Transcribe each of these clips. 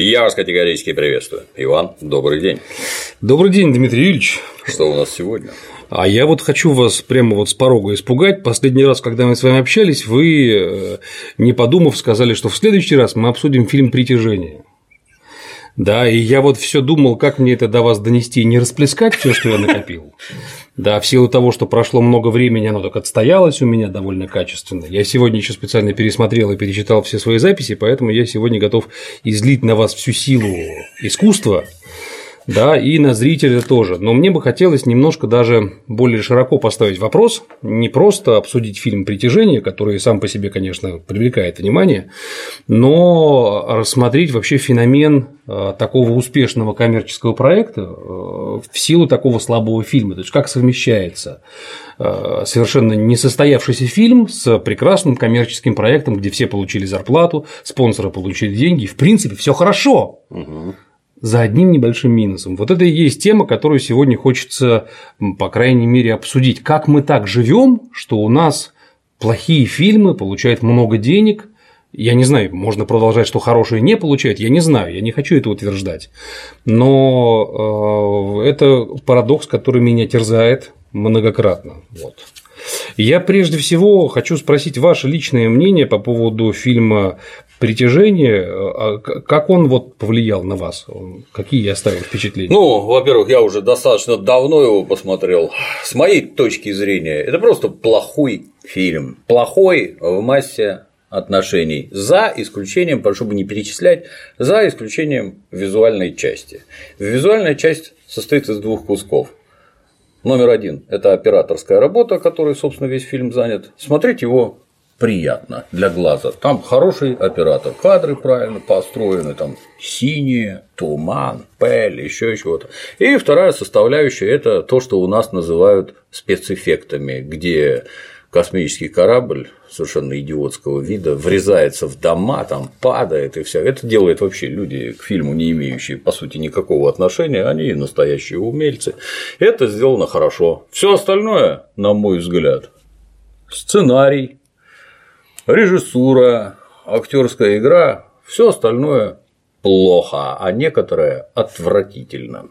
Я вас категорически приветствую. Иван, добрый день. Добрый день, Дмитрий Юрьевич. Что у нас сегодня? А я вот хочу вас прямо вот с порога испугать. Последний раз, когда мы с вами общались, вы, не подумав, сказали, что в следующий раз мы обсудим фильм «Притяжение». Да, и я вот все думал, как мне это до вас донести и не расплескать все, что я накопил. Да, в силу того, что прошло много времени, оно так отстоялось у меня довольно качественно. Я сегодня еще специально пересмотрел и перечитал все свои записи, поэтому я сегодня готов излить на вас всю силу искусства. Да, и на зрителя тоже. Но мне бы хотелось немножко даже более широко поставить вопрос, не просто обсудить фильм «Притяжение», который сам по себе, конечно, привлекает внимание, но рассмотреть вообще феномен такого успешного коммерческого проекта в силу такого слабого фильма. То есть, как совмещается совершенно несостоявшийся фильм с прекрасным коммерческим проектом, где все получили зарплату, спонсоры получили деньги, в принципе, все хорошо. За одним небольшим минусом. Вот это и есть тема, которую сегодня хочется, по крайней мере, обсудить. Как мы так живем, что у нас плохие фильмы получают много денег. Я не знаю, можно продолжать, что хорошие не получают, я не знаю, я не хочу это утверждать. Но это парадокс, который меня терзает многократно. Вот. Я прежде всего хочу спросить ваше личное мнение по поводу фильма «Притяжение». Как он вот повлиял на вас? Какие оставил впечатления? Ну, во-первых, я уже достаточно давно его посмотрел. С моей точки зрения, это просто плохой фильм. Плохой в массе отношений, за исключением, прошу бы не перечислять, за исключением визуальной части. Визуальная часть состоит из двух кусков. Номер один – это операторская работа, которой, собственно, весь фильм занят. Смотреть его приятно для глаза. Там хороший оператор, кадры правильно построены, там синие, туман, пыль, еще чего-то. И вторая составляющая – это то, что у нас называют спецэффектами, где космический корабль совершенно идиотского вида врезается в дома, там падает и все. Это делают вообще люди к фильму, не имеющие по сути никакого отношения, они настоящие умельцы. Это сделано хорошо. Все остальное, на мой взгляд, сценарий, режиссура, актерская игра, все остальное плохо, а некоторое отвратительно.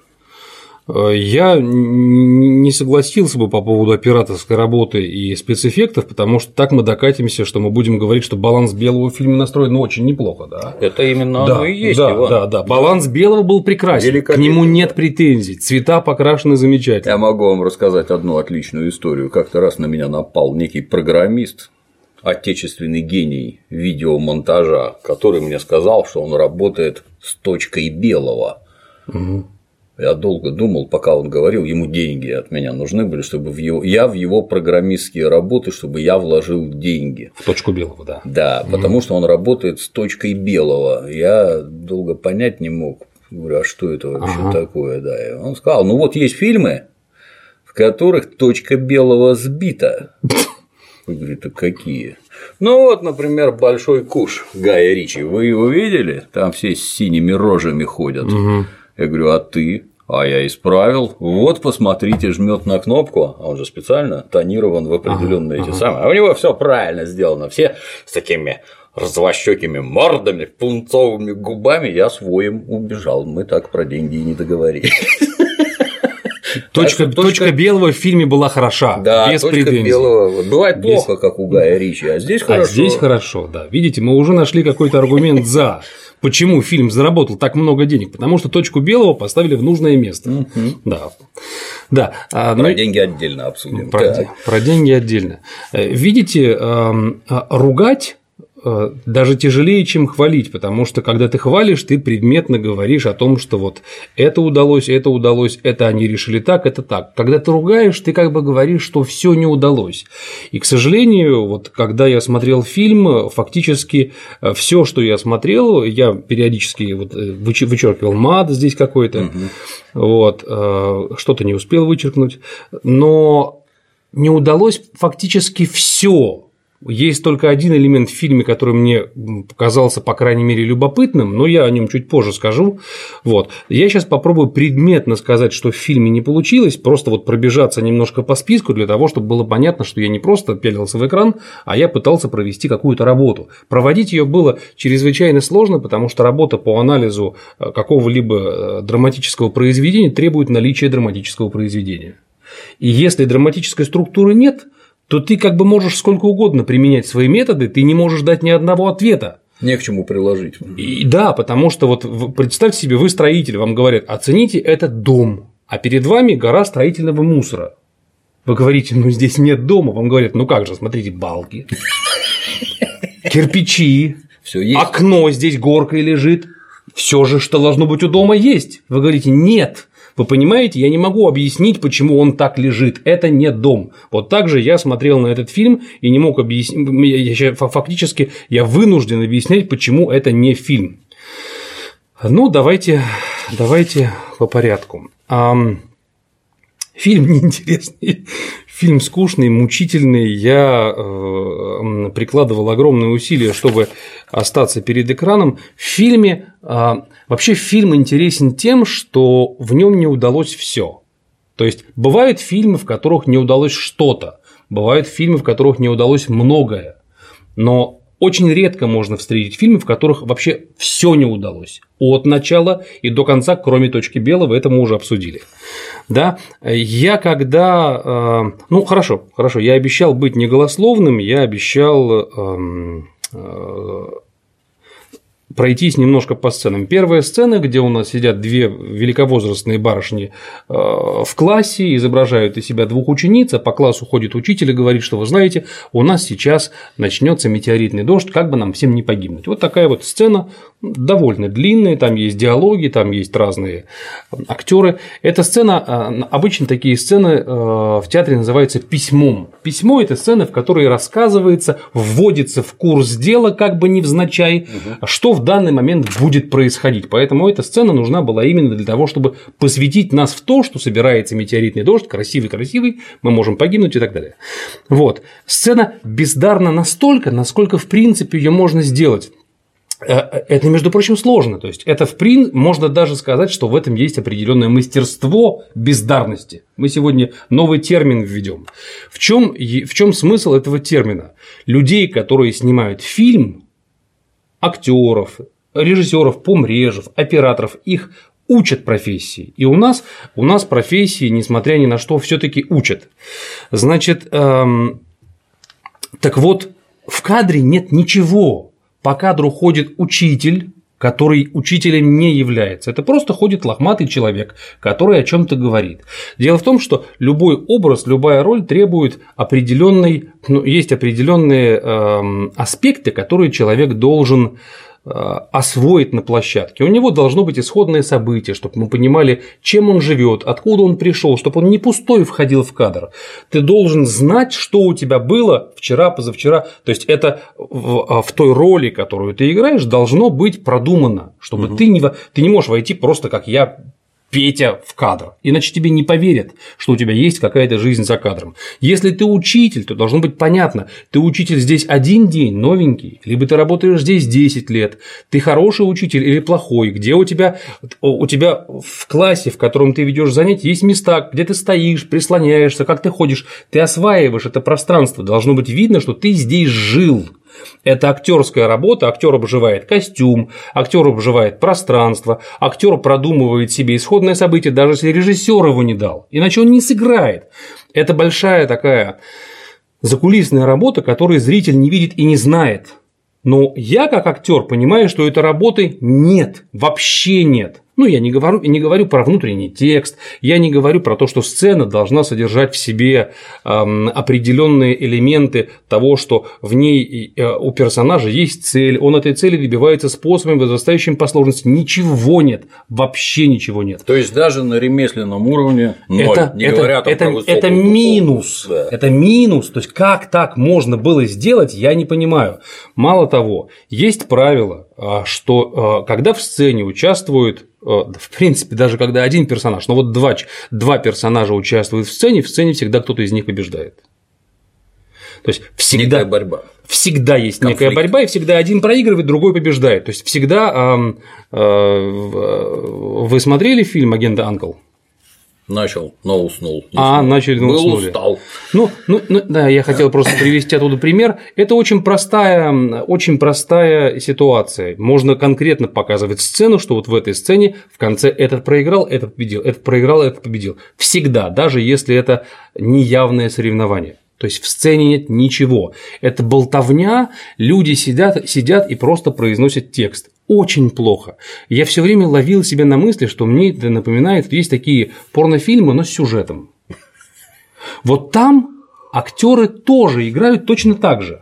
Я не согласился бы по поводу операторской работы и спецэффектов, потому что так мы докатимся, что мы будем говорить, что баланс белого в фильме настроен очень неплохо, да. Это именно оно и есть, Иван. Да. Баланс белого был прекрасен, к нему нет претензий, цвета покрашены замечательно. Я могу вам рассказать одну отличную историю. Как-то раз на меня напал некий программист, отечественный гений видеомонтажа, который мне сказал, что он работает с точкой белого. Угу. Я долго думал, пока он говорил, ему деньги от меня нужны были, чтобы я в его программистские работы, чтобы я вложил деньги. В точку белого, да. Да, потому что он работает с точкой белого. Я долго понять не мог. Говорю, а что это вообще такое? Да. И он сказал: ну вот есть фильмы, в которых точка белого сбита. Я говорю, это какие? Ну вот, например, «Большой куш» Гая Ричи. Вы его видели? Там все с синими рожами ходят. Я говорю, а ты? А я исправил. Вот, посмотрите, жмет на кнопку, а он же специально тонирован в определенные эти самые. А у него все правильно сделано. Все с такими розовощёкими мордами, пунцовыми губами. Я своим убежал. Мы так про деньги и не договорились. Точка белого в фильме была хороша, да, без точка претензий. Белого бывает плохо, как у Гая Ричи, а здесь хорошо. А здесь хорошо, да. Видите, мы уже нашли какой-то аргумент за. Почему фильм заработал так много денег? Потому что точку белого поставили в нужное место. Да. Про деньги отдельно обсудим. Про деньги отдельно. Видите, ругать даже тяжелее, чем хвалить, потому что когда ты хвалишь, ты предметно говоришь о том, что вот это удалось, это они решили так, это так. Когда ты ругаешь, ты как бы говоришь, что все не удалось. И, к сожалению, вот когда я смотрел фильм, фактически все, что я смотрел, я периодически вот вычеркивал мат здесь какой-то, вот, что-то не успел вычеркнуть, но не удалось фактически все. есть только один элемент в фильме, который мне показался, по крайней мере, любопытным, но я о нем чуть позже скажу. Вот. Я сейчас попробую предметно сказать, что в фильме не получилось, просто вот пробежаться немножко по списку для того, чтобы было понятно, что я не просто пялился в экран, а я пытался провести какую-то работу. Проводить ее было чрезвычайно сложно, потому что работа по анализу какого-либо драматического произведения требует наличия драматического произведения. И если драматической структуры нет, то ты как бы можешь сколько угодно применять свои методы, ты не можешь дать ни одного ответа. Не к чему приложить. И да, потому что вот представьте себе, вы строитель, вам говорят, оцените этот дом, а перед вами гора строительного мусора. Вы говорите, ну здесь нет дома, вам говорят, ну как же, смотрите, балки, кирпичи, окно здесь горкой лежит, все же, что должно быть у дома, есть. Вы говорите, нет. Вы понимаете, я не могу объяснить, почему он так лежит. Это не дом. Вот так же я смотрел на этот фильм и не мог объяснить. Фактически я вынужден объяснять, почему это не фильм. Ну, давайте по порядку. Фильм неинтересный, фильм скучный, мучительный. Я прикладывал огромные усилия, чтобы остаться перед экраном. В фильме вообще фильм интересен тем, что в нем не удалось все. То есть бывают фильмы, в которых не удалось что-то, бывают фильмы, в которых не удалось многое, но очень редко можно встретить фильмы, в которых вообще все не удалось. От начала и до конца, кроме точки белого, это мы уже обсудили. Да, я когда. Ну, хорошо, я обещал быть неголословным, я обещал пройтись немножко по сценам. Первая сцена, где у нас сидят две великовозрастные барышни в классе, изображают из себя двух учениц, а по классу ходит учитель и говорит, что вы знаете, у нас сейчас начнется метеоритный дождь, как бы нам всем не погибнуть. Вот такая вот сцена, довольно длинная, там есть диалоги, там есть разные актеры. Эта сцена, обычно такие сцены в театре называются письмом. Письмо – это сцена, в которой рассказывается, вводится в курс дела, как бы невзначай, что в данный момент будет происходить. Поэтому эта сцена нужна была именно для того, чтобы посвятить нас в то, что собирается метеоритный дождь, красивый, мы можем погибнуть и так далее. Вот. Сцена бездарна настолько, насколько в принципе ее можно сделать. Это, между прочим, сложно. То есть, это можно даже сказать, что в этом есть определенное мастерство бездарности. Мы сегодня новый термин введем. В чем смысл этого термина? Людей, которые снимают фильм, актеров, режиссеров, помрежев, операторов, их учат профессии. И у нас профессии, несмотря ни на что, все-таки учат. Значит, так вот, в кадре нет ничего. По кадру ходит учитель, который учителем не является. Это просто ходит лохматый человек, который о чем-то говорит. Дело в том, что любой образ, любая роль требует есть определенные аспекты, которые человек должен освоить на площадке. У него должно быть исходное событие, чтобы мы понимали, чем он живет, откуда он пришел, чтобы он не пустой входил в кадр. Ты должен знать, что у тебя было вчера, позавчера. То есть это в той роли, которую ты играешь, должно быть продумано, чтобы ты не можешь войти просто как я, Петя, в кадр, иначе тебе не поверят, что у тебя есть какая-то жизнь за кадром. Если ты учитель, то должно быть понятно, ты учитель здесь один день, новенький, либо ты работаешь здесь 10 лет, ты хороший учитель или плохой, где у тебя в классе, в котором ты ведешь занятия, есть места, где ты стоишь, прислоняешься, как ты ходишь, ты осваиваешь это пространство, должно быть видно, что ты здесь жил. Это актерская работа, актер обживает костюм, актер обживает пространство, актер продумывает себе исходное событие, даже если режиссер его не дал, иначе он не сыграет. Это большая такая закулисная работа, которую зритель не видит и не знает. Но я, как актер, понимаю, что этой работы нет, вообще нет. Ну, я не говорю про внутренний текст, я не говорю про то, что сцена должна содержать в себе определенные элементы того, что в ней у персонажа есть цель, он этой цели добивается способами, возрастающими по сложности. Ничего нет, вообще ничего нет. То есть даже на ремесленном уровне ноль, это минус. Да. Это минус. То есть как так можно было сделать, я не понимаю. Мало того, есть правило, что когда в сцене участвуют, в принципе, даже когда один персонаж, но вот два персонажа участвуют в сцене всегда кто-то из них побеждает. То есть всегда некая борьба. Всегда есть некая борьба, и всегда один проигрывает, другой побеждает. То есть всегда вы смотрели фильм «Агент Анкл»? Начал, но уснул. Начали, но уснули. Устал. Да, я хотел просто привести оттуда пример. Это очень простая ситуация. Можно конкретно показывать сцену, что вот в этой сцене в конце этот проиграл, этот победил, этот проиграл, этот победил. Всегда, даже если это неявное соревнование. То есть в сцене нет ничего. Это болтовня, люди сидят и просто произносят текст. Очень плохо. Я все время ловил себя на мысли, что мне это напоминает, что есть такие порнофильмы, но с сюжетом. Вот там актеры тоже играют точно так же.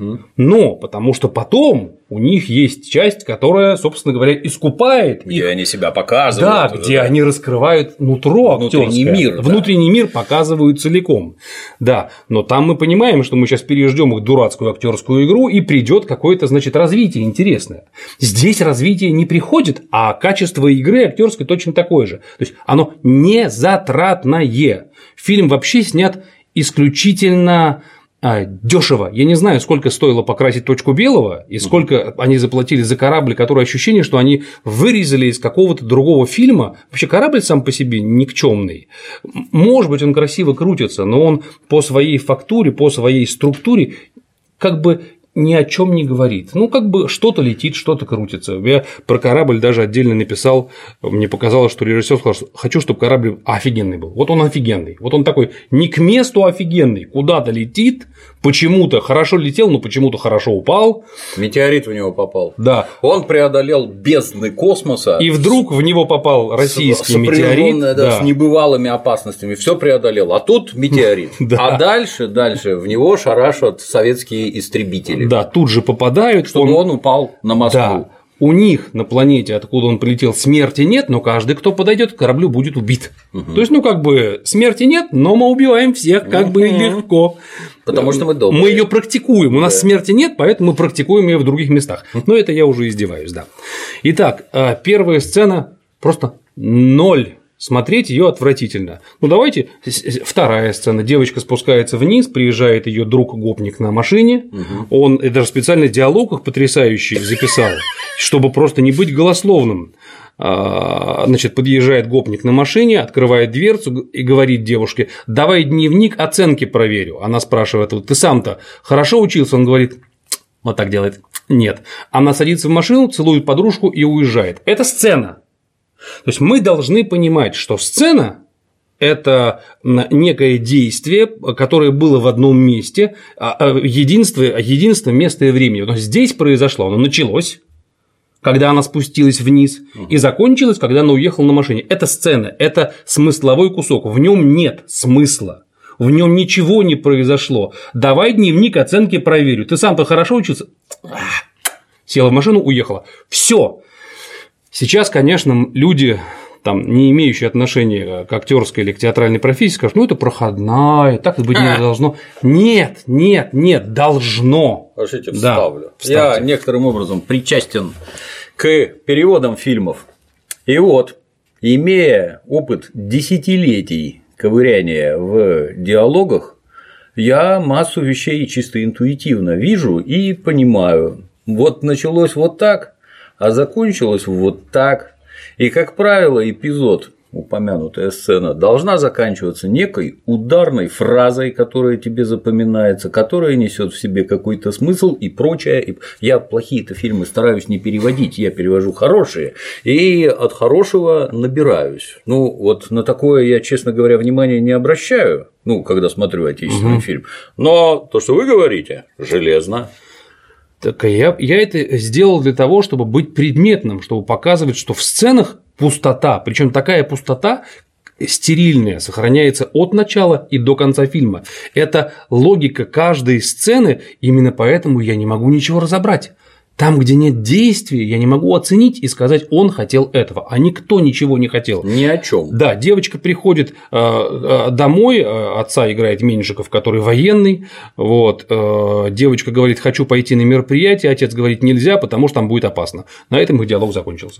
Но потому что потом у них есть часть, которая, собственно говоря, искупает где они себя показывают. Да, где они раскрывают нутро актерское. Внутренний мир показывают целиком. Да, но там мы понимаем, что мы сейчас переждем их дурацкую актерскую игру, и придет какое-то, значит, развитие интересное. Здесь развитие не приходит, а качество игры актерской точно такое же. То есть оно не затратное. Фильм вообще снят исключительно дешево. Я не знаю, сколько стоило покрасить точку белого и сколько они заплатили за корабль, который ощущение, что они вырезали из какого-то другого фильма. Вообще корабль сам по себе никчемный. Может быть, он красиво крутится, но он по своей фактуре, по своей структуре как бы ни о чем не говорит. Как бы что-то летит, что-то крутится. Я про корабль даже отдельно написал. Мне показалось, что режиссер сказал, что хочу, чтобы корабль офигенный был. Вот он офигенный. Вот он такой не к месту офигенный, куда-то летит, почему-то хорошо летел, но почему-то хорошо упал. Метеорит в него попал. Да. Он преодолел бездны космоса. И вдруг в него попал российский метеорит. С небывалыми опасностями. Все преодолел. А тут метеорит. А дальше в него шарашат советские истребители. Да, тут же попадают. Чтобы он упал на Москву. Да. У них на планете, откуда он прилетел, смерти нет, но каждый, кто подойдет к кораблю, будет убит. То есть, смерти нет, но мы убиваем всех легко. Потому что мы добрые. Мы ее практикуем. У нас смерти нет, поэтому мы практикуем ее в других местах. Но это я уже издеваюсь, да. Итак, первая сцена просто 0. Смотреть ее отвратительно. Давайте вторая сцена. Девочка спускается вниз, приезжает ее друг-гопник на машине. Он даже специально диалог их потрясающий записал, чтобы просто не быть голословным. Значит, подъезжает гопник на машине, открывает дверцу и говорит девушке: давай дневник, оценки проверю. Она спрашивает: вот ты сам-то хорошо учился? Он говорит: вот так делает. Нет. Она садится в машину, целует подружку и уезжает. Это сцена. То есть мы должны понимать, что сцена – это некое действие, которое было в одном месте, единство места и времени. Но здесь произошло, оно началось, когда она спустилась вниз, и закончилось, когда она уехала на машине. Это сцена, это смысловой кусок, в нем нет смысла. В нем ничего не произошло. Давай дневник, оценки проверю. Ты сам-то хорошо учился? Села в машину, уехала. Все. Сейчас, конечно, люди, не имеющие отношения к актерской или к театральной профессии, скажут: это проходная, так быть не должно. Нет, должно. Разрешите, вставлю. Я некоторым образом причастен к переводам фильмов. И вот, имея опыт десятилетий ковыряния в диалогах, я массу вещей чисто интуитивно вижу и понимаю. Вот началось вот так, а закончилось вот так. И, как правило, эпизод, упомянутая сцена, должна заканчиваться некой ударной фразой, которая тебе запоминается, которая несет в себе какой-то смысл и прочее. Я плохие-то фильмы стараюсь не переводить, я перевожу хорошие, и от хорошего набираюсь. Вот на такое я, честно говоря, внимания не обращаю, когда смотрю отечественный фильм. Но то, что вы говорите, железно. Так я это сделал для того, чтобы быть предметным, чтобы показывать, что в сценах пустота, причем такая пустота стерильная, сохраняется от начала и до конца фильма. Это логика каждой сцены, именно поэтому я не могу ничего разобрать. Там, где нет действия, я не могу оценить и сказать: он хотел этого, а никто ничего не хотел. Ни о чем. Да, девочка приходит домой, отца играет Меньшиков, который военный, девочка говорит: хочу пойти на мероприятие, отец говорит: нельзя, потому что там будет опасно. На этом их диалог закончился.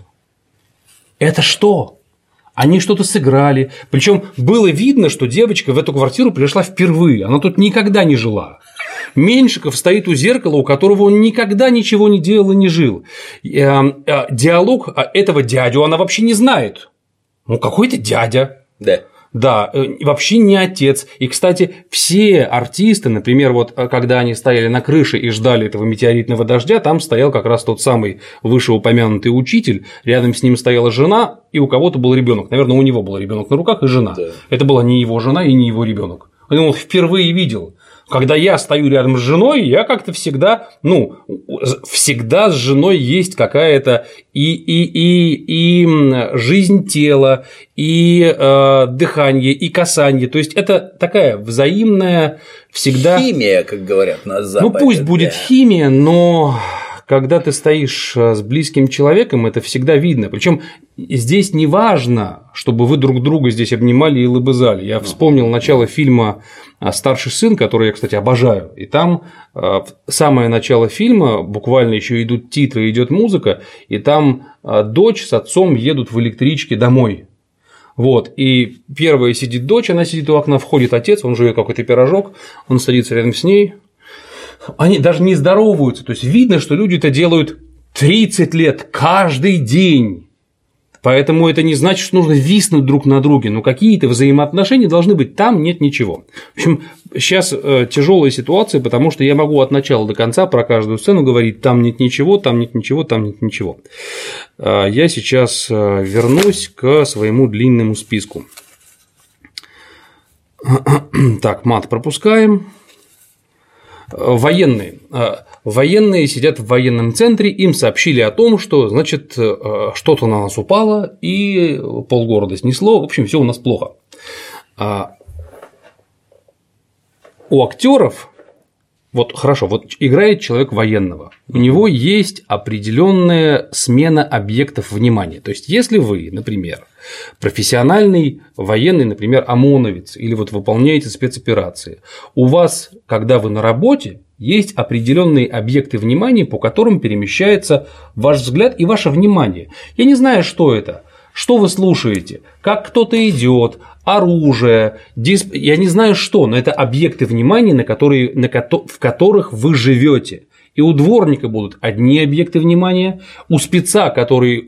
Это что? Они что-то сыграли, причем было видно, что девочка в эту квартиру пришла впервые, она тут никогда не жила. Меньшиков стоит у зеркала, у которого он никогда ничего не делал и не жил. Диалог этого дядю она вообще не знает. Ну, какой-то дядя. Да. Да, вообще не отец. И, кстати, все артисты, например, вот когда они стояли на крыше и ждали этого метеоритного дождя, там стоял как раз тот самый вышеупомянутый учитель, рядом с ним стояла жена, и у кого-то был ребенок. Наверное, у него был ребенок на руках и жена. Да. Это была не его жена и не его ребенок. Он впервые видел. Когда я стою рядом с женой, я как-то всегда, всегда с женой есть какая-то и жизнь тела, и дыхание, и касание. То есть это такая взаимная всегда. Химия, как говорят на Западе. Ну пусть будет химия, но когда ты стоишь с близким человеком, это всегда видно. Причем здесь не важно, чтобы вы друг друга здесь обнимали и лобызали. Я вспомнил начало фильма «Старший сын», который я, кстати, обожаю. И там самое начало фильма, буквально еще идут титры, идет музыка, и там дочь с отцом едут в электричке домой. Вот, и первая сидит дочь, она сидит у окна, входит отец, он жует какой-то пирожок, он садится рядом с ней. Они даже не здороваются, то есть видно, что люди это делают 30 лет каждый день. Поэтому это не значит, что нужно виснуть друг на друге, но какие-то взаимоотношения должны быть, там нет ничего. В общем, сейчас тяжелая ситуация, потому что я могу от начала до конца про каждую сцену говорить: там нет ничего, там нет ничего, там нет ничего. Я сейчас вернусь к своему длинному списку. Так, мат пропускаем. Военные. Военные сидят в военном центре, им сообщили о том, что, значит, что-то на нас упало и полгорода снесло, в общем, все у нас плохо. У актеров, вот хорошо, вот играет человек военного, у него есть определенная смена объектов внимания. То есть, если вы, например, профессиональный военный, например, ОМОНовец, или вот выполняете спецоперации, у вас, когда вы на работе, есть определенные объекты внимания, по которым перемещается ваш взгляд и ваше внимание. Я не знаю, что это, что вы слушаете, как кто-то идет, оружие, я не знаю что, но это объекты внимания, в которых вы живете. И у дворника будут одни объекты внимания, у спеца, который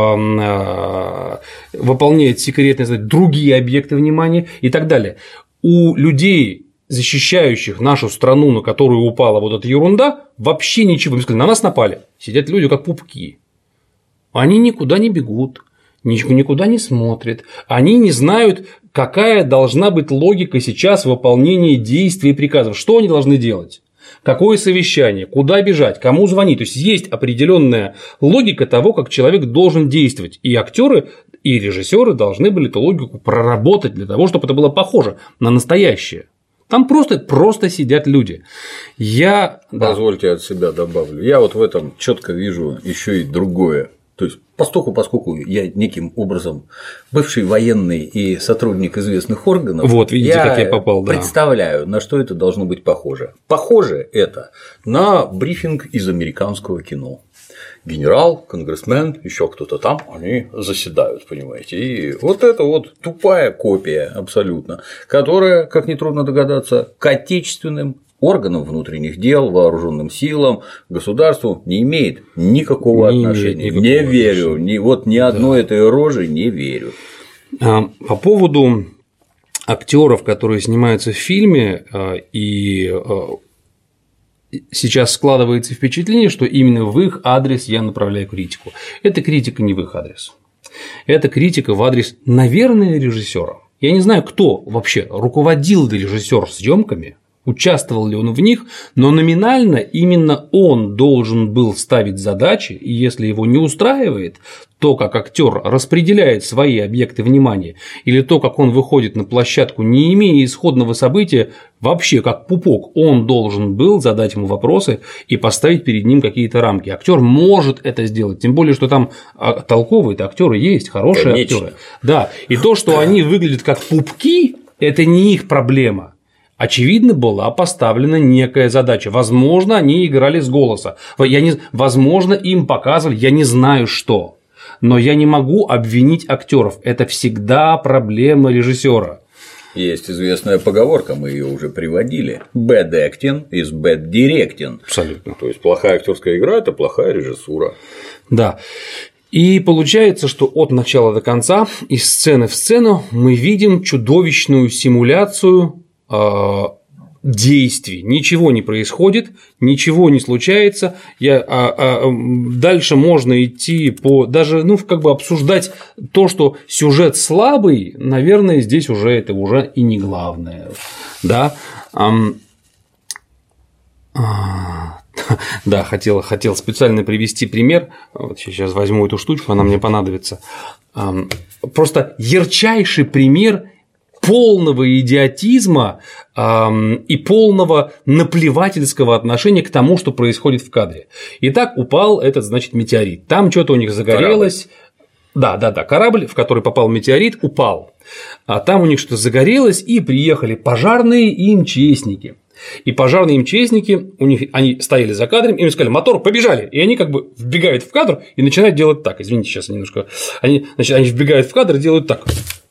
выполняет секретное задание, другие объекты внимания и так далее. У людей, защищающих нашу страну, на которую упала вот эта ерунда, вообще ничего. Им сказали: на нас напали. Сидят люди как пупки. Они никуда не бегут, никуда не смотрят. Они не знают, какая должна быть логика сейчас выполнения действий и приказов. Что они должны делать? Какое совещание, куда бежать, кому звонить. То есть есть определенная логика того, как человек должен действовать. И актеры, и режиссеры должны были эту логику проработать для того, чтобы это было похоже на настоящее. Там просто сидят люди. Позвольте от себя добавлю. Я вот в этом четко вижу еще и другое. То есть, поскольку я неким образом бывший военный и сотрудник известных органов, вот, видите, как я попал, да. Представляю, на что это должно быть похоже. Похоже это на брифинг из американского кино. Генерал, конгрессмен, еще кто-то там, они заседают, понимаете. И вот это вот тупая копия абсолютно, которая, как нетрудно догадаться, к отечественным органам внутренних дел, вооруженным силам, государству не имеет никакого отношения. Не верю, ни одной этой рожи не верю. По поводу актеров, которые снимаются в фильме, и сейчас складывается впечатление, что именно в их адрес я направляю критику. Это критика не в их адрес. Это критика в адрес, наверное, режиссера. Я не знаю, кто вообще руководил режиссер съемками, участвовал ли он в них, но номинально именно он должен был ставить задачи, и если его не устраивает то, как актер распределяет свои объекты внимания, или то, как он выходит на площадку, не имея исходного события, вообще как пупок, он должен был задать ему вопросы и поставить перед ним какие-то рамки. Актер может это сделать, тем более, что там толковые актеры есть, хорошие актеры. Да, и то, что они выглядят как пупки, это не их проблема. Очевидно, была поставлена некая задача. Возможно, они играли с голоса. Возможно, им показывали, я не знаю что. Но я не могу обвинить актеров. Это всегда проблема режиссера. Есть известная поговорка, мы ее уже приводили. Bad acting is bad directing. Абсолютно. То есть плохая актерская игра – это плохая режиссура. Да. И получается, что от начала до конца, из сцены в сцену, мы видим чудовищную симуляцию действий. Ничего не происходит, ничего не случается. Дальше можно идти даже обсуждать то, что сюжет слабый, наверное, здесь это уже и не главное. Да. Да, хотел специально привести пример. Вот сейчас возьму эту штучку, она мне понадобится. Просто ярчайший пример полного идиотизма и полного наплевательского отношения к тому, что происходит в кадре. Итак, упал этот, метеорит. Там что-то у них загорелось. Да, корабль, в который попал метеорит, упал. А там у них что-то загорелось, и приехали пожарные и МЧСники. И пожарные МЧСники, они стояли за кадром, им сказали: мотор, побежали. И они вбегают в кадр и начинают делать так. Извините, сейчас немножко. Они вбегают в кадр и делают так.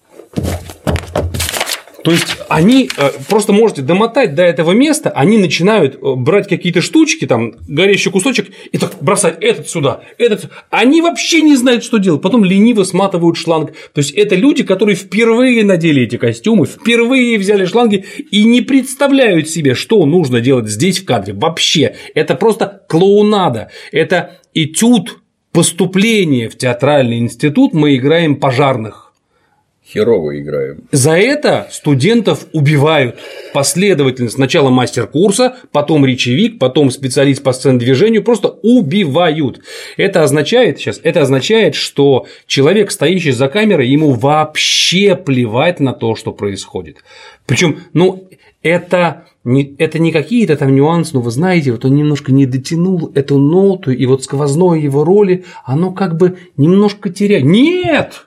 То есть они просто можете домотать до этого места, они начинают брать какие-то штучки, там горящий кусочек, и так бросать этот сюда, этот. Они вообще не знают, что делать. Потом лениво сматывают шланг. То есть это люди, которые впервые надели эти костюмы, впервые взяли шланги и не представляют себе, что нужно делать здесь в кадре. Вообще. Это просто клоунада. Это этюд поступления в театральный институт. Мы играем пожарных. Херово играем. За это студентов убивают последовательно. Сначала мастер курса, потом речевик, потом специалист по сценодвижению. Просто убивают. Это означает, что человек, стоящий за камерой, ему вообще плевать на то, что происходит. Причем, это не какие-то там нюансы, вы знаете, он немножко не дотянул эту ноту, и сквозной его роли, оно немножко теряет. Нет!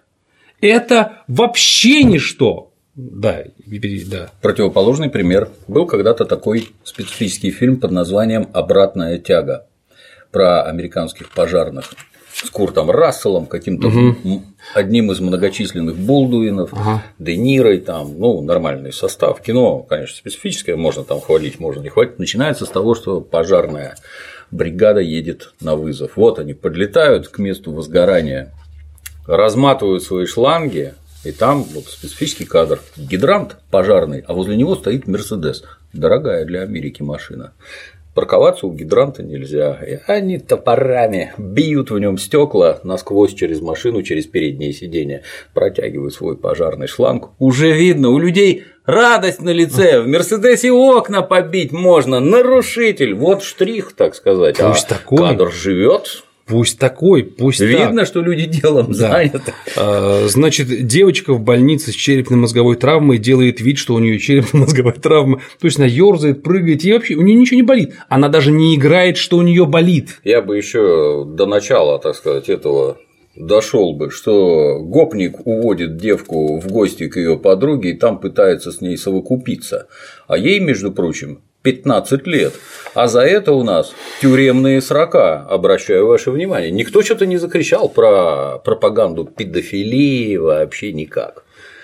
Это вообще ничто. Да. Противоположный пример. Был когда-то такой специфический фильм под названием «Обратная тяга» про американских пожарных с Куртом Расселом, каким-то одним из многочисленных Болдуинов, Де Нирой, нормальный состав. Кино, конечно, специфическое, можно там хвалить, можно не хвалить. Начинается с того, что пожарная бригада едет на вызов. Вот они подлетают к месту возгорания, разматывают свои шланги, и там специфический кадр. Гидрант пожарный, а возле него стоит Мерседес. Дорогая для Америки машина. Парковаться у гидранта нельзя. И они топорами бьют в нем стекла насквозь через машину, через переднее сиденье, протягивают свой пожарный шланг. Уже видно, у людей радость на лице. В Мерседесе окна побить можно. Нарушитель. Вот штрих, так сказать. Пусть такой. Кадр живет. Пусть такой, пусть видно, что люди делом заняты. Значит, девочка в больнице с черепно-мозговой травмой делает вид, что у нее черепно-мозговая травма. То есть она ёрзает, прыгает, и вообще у нее ничего не болит. Она даже не играет, что у нее болит. Я бы еще до начала, так сказать, этого дошел бы, что гопник уводит девку в гости к ее подруге и там пытается с ней совокупиться. А ей, между прочим, 15 лет, а за это у нас тюремные срока, обращаю ваше внимание. Никто что-то не закричал про пропаганду педофилии вообще никак.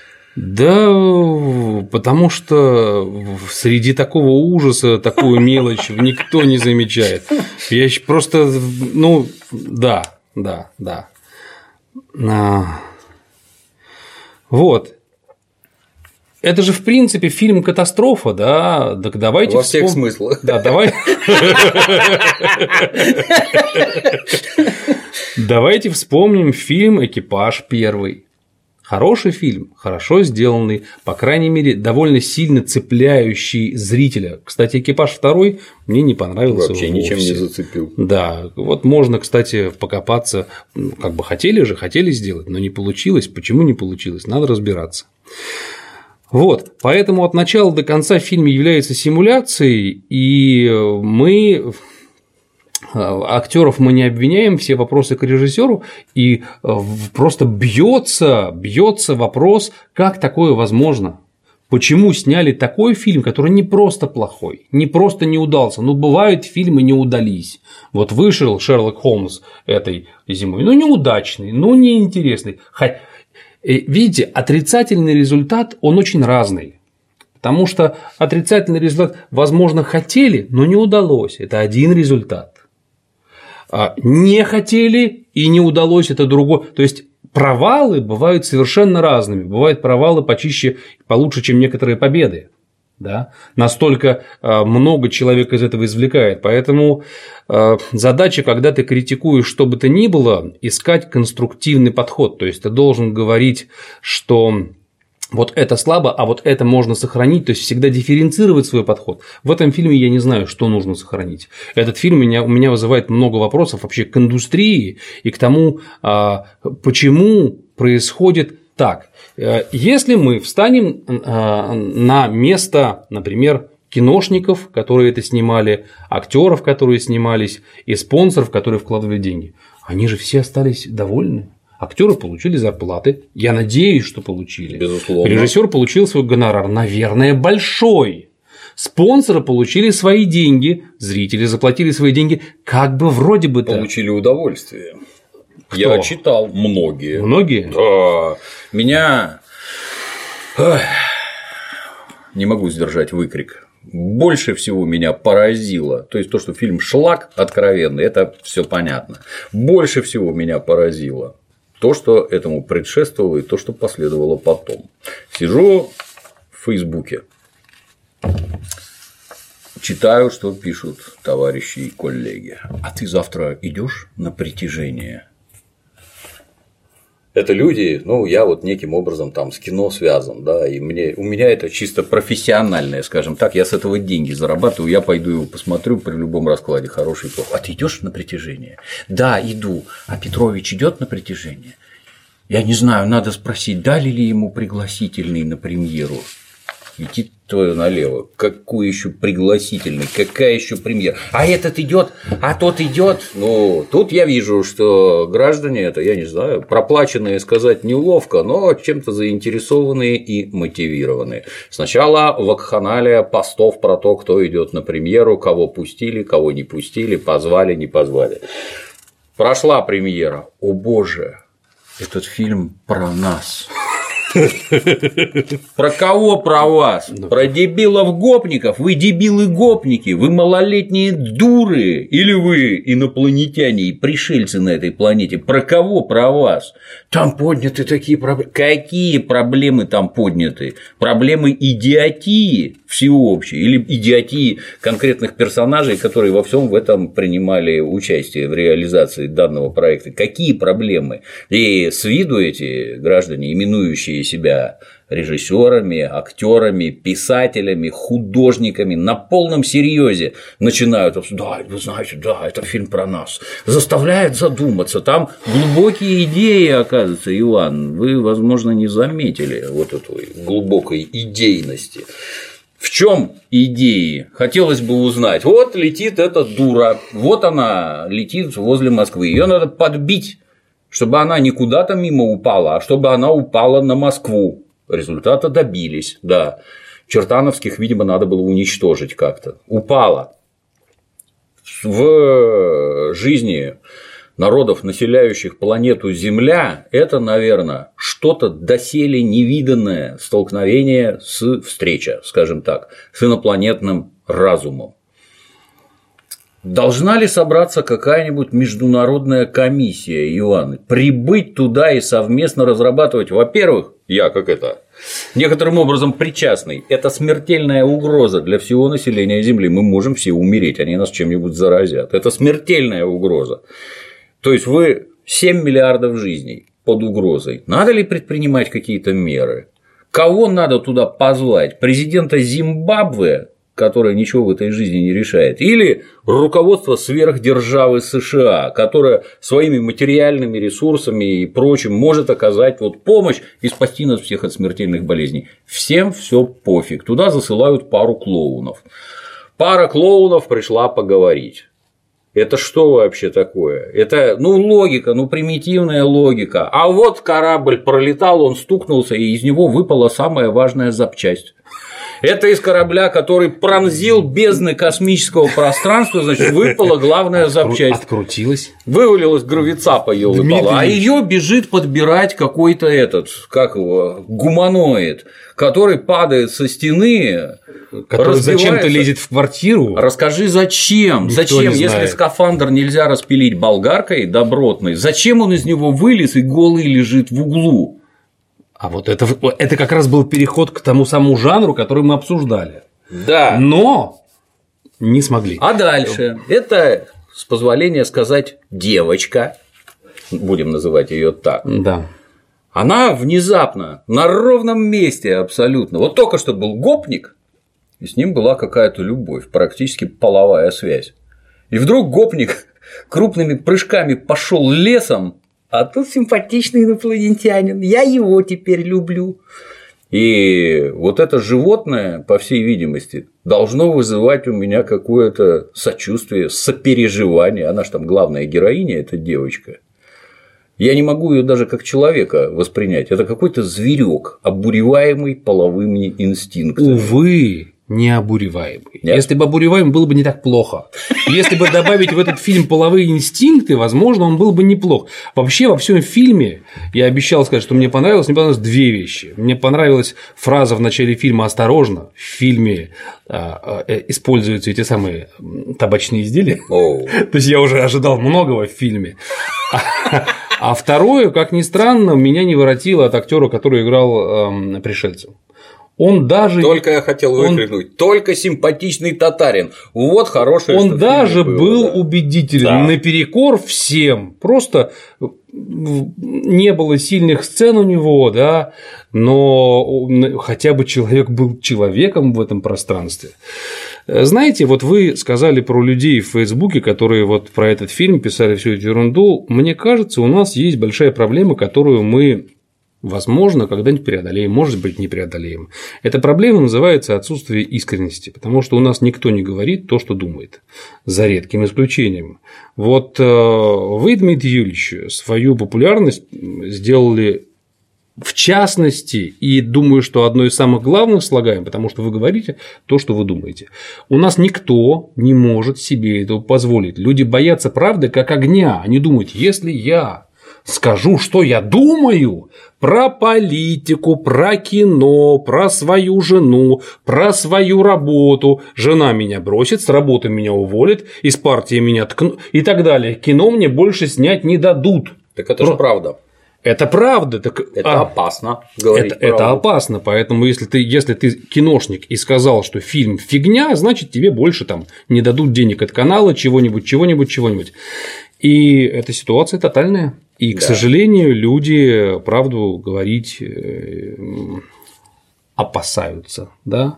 Да, потому что среди такого ужаса такую мелочь никто не замечает. Я просто, да. Вот. Это же, в принципе, фильм «Катастрофа», да? Так давайте во всех смыслах. Да, давайте вспомним фильм «Экипаж» первый. Хороший фильм, хорошо сделанный, по крайней мере, довольно сильно цепляющий зрителя. Кстати, «Экипаж» второй мне не понравился вообще ничем не зацепил. Да, можно, кстати, покопаться, хотели сделать, но не получилось. Почему не получилось? Надо разбираться. Поэтому от начала до конца фильм является симуляцией, и актеров мы не обвиняем, все вопросы к режиссеру, и просто бьется вопрос, как такое возможно. Почему сняли такой фильм, который не просто плохой, не просто не удался, бывают фильмы не удались. Вышел Шерлок Холмс этой зимой, неудачный, неинтересный. Видите, отрицательный результат, он очень разный. Потому что отрицательный результат, возможно, хотели, но не удалось. Это один результат. Не хотели и не удалось, это другой. То есть провалы бывают совершенно разными. Бывают провалы почище, получше, чем некоторые победы. Да? Настолько много человек из этого извлекает. Поэтому задача, когда ты критикуешь что бы то ни было, искать конструктивный подход. То есть ты должен говорить, что вот это слабо, а вот это можно сохранить, то есть всегда дифференцировать свой подход. В этом фильме я не знаю, что нужно сохранить. Этот фильм у меня вызывает много вопросов вообще к индустрии и к тому, почему происходит так. Если мы встанем на место, например, киношников, которые это снимали, актеров, которые снимались, и спонсоров, которые вкладывали деньги, они же все остались довольны. Актеры получили зарплаты, я надеюсь, что получили. Безусловно. Режиссер получил свой гонорар, наверное, большой. Спонсоры получили свои деньги, зрители заплатили свои деньги, как бы вроде бы так. Получили удовольствие. Кто? Я читал многие. Многие? Да. Меня не могу сдержать выкрик. Больше всего меня поразило, то есть то, что фильм шлак откровенный, это все понятно. Больше всего меня поразило то, что этому предшествовало, и то, что последовало потом. Сижу в Фейсбуке, читаю, что пишут товарищи и коллеги. А ты завтра идешь на притяжение? Это люди, я вот неким образом там с кино связан, да, и у меня это чисто профессиональное, скажем так, я с этого деньги зарабатываю, я пойду его посмотрю при любом раскладе, хороший плохой. А ты идешь на притяжение? Да, иду. А Петрович идет на притяжение? Я не знаю, надо спросить, дали ли ему пригласительный на премьеру. Летит твое налево. Какой еще пригласительный, какая еще премьера? А этот идет, а тот идет. Тут я вижу, что граждане это, я не знаю, проплаченные сказать неловко, но чем-то заинтересованные и мотивированные. Сначала вакханалия постов про то, кто идет на премьеру, кого пустили, кого не пустили, позвали, не позвали. Прошла премьера. О боже, этот фильм про нас. Про кого про вас? Про дебилов-гопников? Вы дебилы-гопники, вы малолетние дуры, или вы инопланетяне и пришельцы на этой планете? Про кого про вас? Там подняты такие проблемы. Какие проблемы там подняты? Проблемы идиотии всеобщей или идиотии конкретных персонажей, которые во всем в этом принимали участие в реализации данного проекта. Какие проблемы? И с виду эти граждане, именующие себя режиссерами, актерами, писателями, художниками на полном серьезе начинают обсуждать, да, вы знаете, да, это фильм про нас, заставляет задуматься, там глубокие идеи, оказывается, Иван, вы, возможно, не заметили вот этой глубокой идейности. В чем идеи? Хотелось бы узнать. Вот летит эта дура, вот она летит возле Москвы, ее надо подбить, чтобы она не куда-то мимо упала, а чтобы она упала на Москву. Результата добились, да. Чертановских, видимо, надо было уничтожить как-то. Упала. В жизни народов, населяющих планету Земля, это, наверное, что-то доселе невиданное столкновение встреча, скажем так, с инопланетным разумом. Должна ли собраться какая-нибудь международная комиссия, Иван, прибыть туда и совместно разрабатывать, во-первых, я как это, некоторым образом причастный, это смертельная угроза для всего населения Земли, мы можем все умереть, они нас чем-нибудь заразят, это смертельная угроза. То есть вы 7 миллиардов жизней под угрозой, надо ли предпринимать какие-то меры? Кого надо туда позвать? Президента Зимбабве, которая ничего в этой жизни не решает, или руководство сверхдержавы США, которое своими материальными ресурсами и прочим может оказать помощь и спасти нас всех от смертельных болезней. Всем все пофиг, туда засылают пару клоунов. Пара клоунов пришла поговорить. Это что вообще такое? Это, логика, примитивная логика. А вот корабль пролетал, он стукнулся, и из него выпала самая важная запчасть. Это из корабля, который пронзил бездны космического пространства, значит, выпала главная запчасть. Открутилась. Вывалилась гравицапа, ёлы-палы, а ее бежит подбирать какой-то гуманоид, который падает со стены, который зачем-то лезет в квартиру. Расскажи, зачем? Зачем, если скафандр нельзя распилить болгаркой добротной, зачем он из него вылез и голый лежит в углу? А вот это как раз был переход к тому самому жанру, который мы обсуждали. Да. Но не смогли. А дальше это, с позволения сказать, девочка, будем называть ее так. Да. Она внезапно на ровном месте абсолютно. Вот только что был гопник, и с ним была какая-то любовь, практически половая связь. И вдруг гопник крупными прыжками пошел лесом. А тут симпатичный инопланетянин, я его теперь люблю. И вот это животное, по всей видимости, должно вызывать у меня какое-то сочувствие, сопереживание. Она же там главная героиня, эта девочка. Я не могу ее даже как человека воспринять. Это какой-то зверек, обуреваемый половыми инстинктами. Увы, не обуреваемый. Нет? Если бы обуреваемый, было бы не так плохо. Если бы добавить в этот фильм половые инстинкты, возможно, он был бы неплох. Вообще, во всем фильме я обещал сказать, что мне понравилось две вещи. Мне понравилась фраза в начале фильма «Осторожно». В фильме используются эти самые табачные изделия. То есть я уже ожидал многого в фильме. А второе, как ни странно, меня не воротило от актера, который играл пришельца. Он даже… Только я хотел выкрикнуть, только симпатичный татарин. Вот хороший. Он даже был убедителен, наперекор всем. Просто не было сильных сцен у него, да, но хотя бы человек был человеком в этом пространстве. Знаете, вот вы сказали про людей в Фейсбуке, которые вот про этот фильм писали всю эту ерунду. Мне кажется, у нас есть большая проблема, которую мы, возможно, когда-нибудь преодолеем, может быть, не преодолеем. Эта проблема называется отсутствие искренности, потому что у нас никто не говорит то, что думает, за редким исключением. Вот вы, Дмитрий Юрьевич, свою популярность сделали в частности, и думаю, что одно из самых главных слагаем, потому что вы говорите то, что вы думаете. У нас никто не может себе этого позволить. Люди боятся правды как огня. Они думают, если я скажу, что я думаю про политику, про кино, про свою жену, про свою работу, жена меня бросит, с работы меня уволит, из партии меня ткнут и так далее. Кино мне больше снять не дадут. Так это же правда. Это правда. Это опасно говорить правду. Это опасно, поэтому если ты киношник и сказал, что фильм фигня, значит тебе больше там не дадут денег от канала, чего-нибудь. И эта ситуация тотальная. И, к сожалению, люди правду говорить опасаются. Да?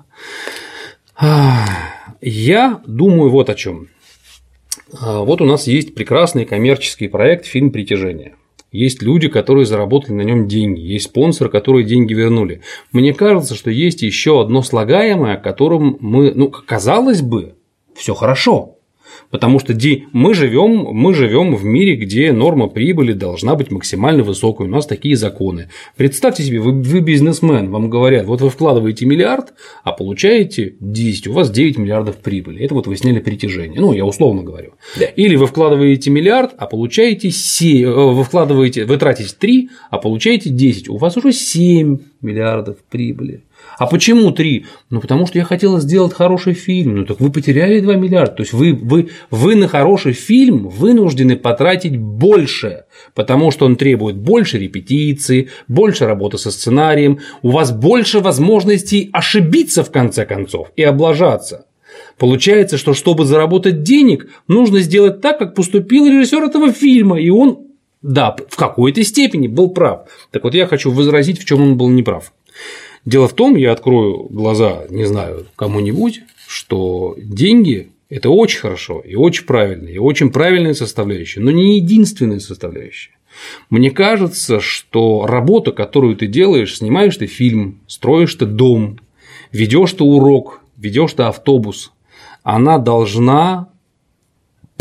Я думаю вот о чем. Вот у нас есть прекрасный коммерческий проект «Фильм «Притяжение». Есть люди, которые заработали на нем деньги, есть спонсоры, которые деньги вернули. Мне кажется, что есть еще одно слагаемое, о котором мы, казалось бы, все хорошо. Потому что мы живем в мире, где норма прибыли должна быть максимально высокой. У нас такие законы. Представьте себе, вы бизнесмен, вам говорят, вот вы вкладываете миллиард, а получаете 10, у вас 9 миллиардов прибыли. Это вот вы сняли «Притяжение». Я условно говорю. Да. Или вы вкладываете миллиард, а получаете 7, вы тратите 3, а получаете 10. У вас уже 7 миллиардов прибыли. А почему 3? Потому что я хотела сделать хороший фильм. Так вы потеряли 2 миллиарда. То есть вы на хороший фильм вынуждены потратить больше, потому что он требует больше репетиций, больше работы со сценарием, у вас больше возможностей ошибиться в конце концов и облажаться. Получается, что чтобы заработать денег, нужно сделать так, как поступил режиссер этого фильма, и он, да, в какой-то степени был прав. Так вот, я хочу возразить, в чем он был неправ. Дело в том, я открою глаза, не знаю, кому-нибудь, что деньги – это очень хорошо и очень правильно, и очень правильная составляющая, но не единственная составляющая. Мне кажется, что работа, которую ты делаешь, снимаешь ты фильм, строишь ты дом, ведешь ты урок, ведешь ты автобус, она должна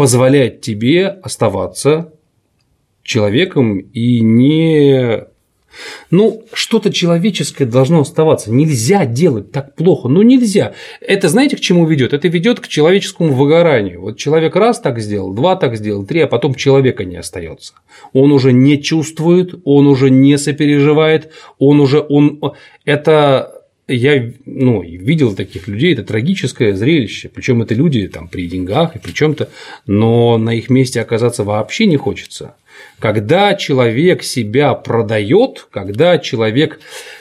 позволять тебе оставаться человеком и не Ну, что-то человеческое должно оставаться. Нельзя делать так плохо. Ну, нельзя. Это знаете, к чему ведет? Это ведет к человеческому выгоранию. Вот человек раз так сделал, два так сделал, три, а потом человека не остается. Он уже не чувствует, он уже не сопереживает, это. Я видел таких людей, это трагическое зрелище, причем это люди там, при деньгах и при чем-то, но на их месте оказаться вообще не хочется. Когда человек себя продает, когда человек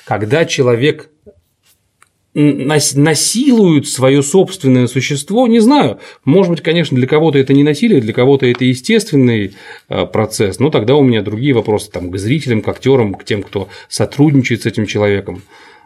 насилует свое собственное существо, не знаю, может быть, конечно, для кого-то это не насилие, для кого-то это естественный процесс, но тогда у меня другие вопросы там, к зрителям, к актерам, к тем, кто сотрудничает с этим человеком.